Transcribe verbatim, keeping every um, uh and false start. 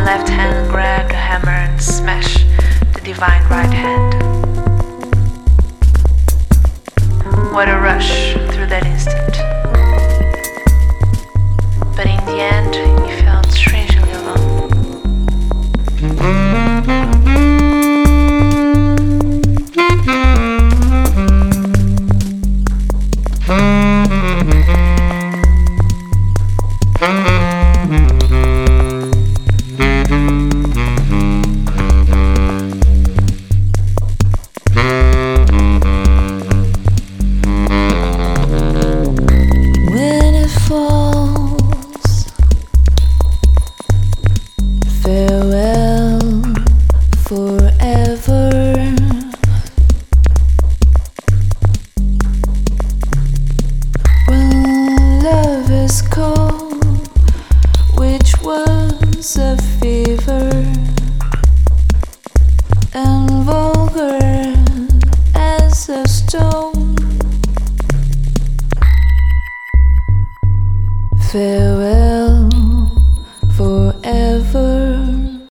left hand grab the hammer and smash the divine right hand. What a rush through that instant. But in the end, he felt strangely alone. When it falls, farewell forever. When love is cold, which was a fever, and vulgar as a stone. Farewell